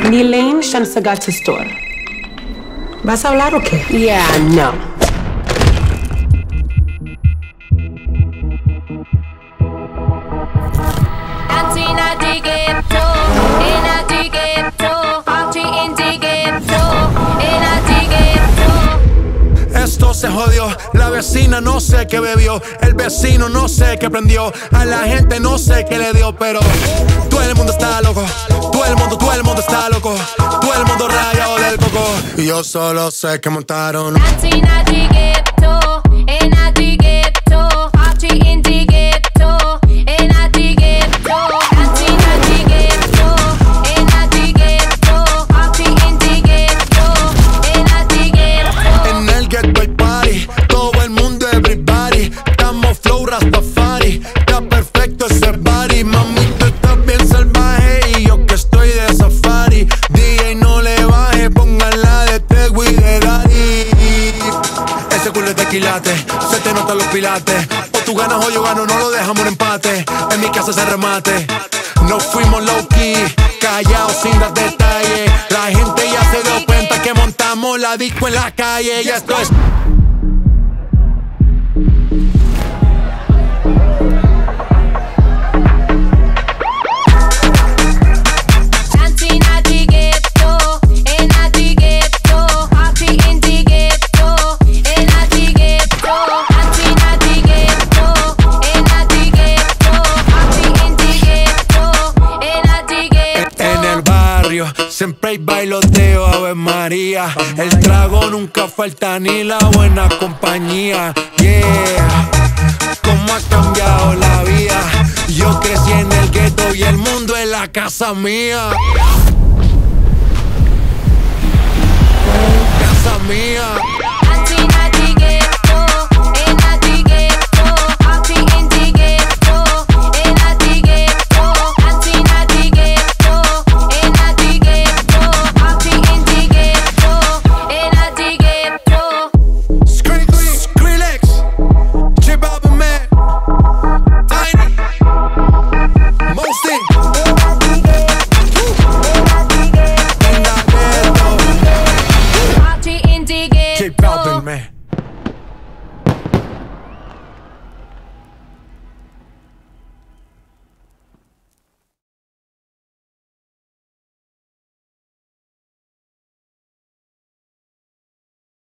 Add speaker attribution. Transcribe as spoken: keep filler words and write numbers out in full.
Speaker 1: Nilane Shamsagat Store.
Speaker 2: ¿Vas a hablar o qué?
Speaker 1: Yeah, no.
Speaker 3: Esto se jodió, la vecina no sé qué bebió, el vecino no sé qué prendió, a la gente no sé qué le dio, pero todo el mundo está loco, todo el mundo, todo el mundo está loco, todo el mundo rayado del coco. Y yo solo sé que montaron. Se te notan los pilates. O tú ganas o yo gano, no lo dejamos en empate. En mi casa se remate. No fuimos low key, callados sin dar detalles. La gente ya se dio cuenta que montamos la disco en la calle. Y esto es... Siempre hay bailoteo, Ave María. El trago nunca falta ni la buena compañía. Yeah, cómo ha cambiado la vida. Yo crecí en el gueto y el mundo es la casa mía. Casa mía.